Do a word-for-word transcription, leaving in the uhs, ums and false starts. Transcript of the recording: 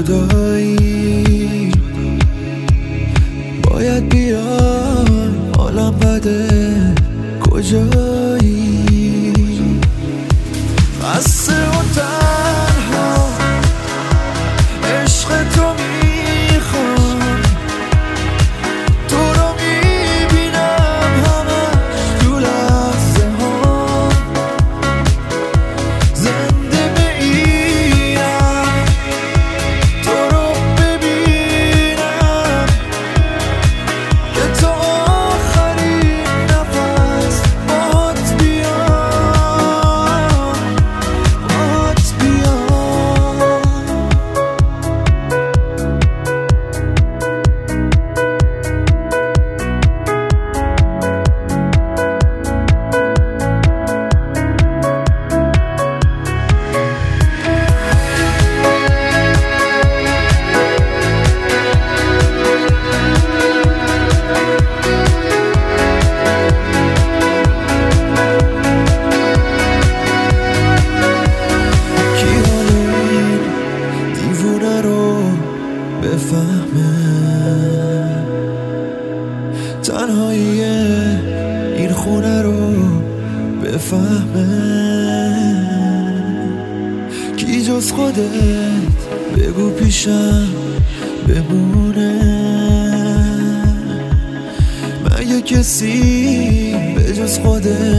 جدایی باید بیای، حالم بده کجایی؟ خسته و تنها عشق تو میخوام، تو رو میبینم همش تو لحظه ها، زنده به اینم تو رو ببینم که تا آخرین نفس باهات بیام، باهات بیام. بفهمه تنهایی این خونه رو، بفهمه کی جز خودت بگو پیشم بمونه، مگه کسی به جز خودت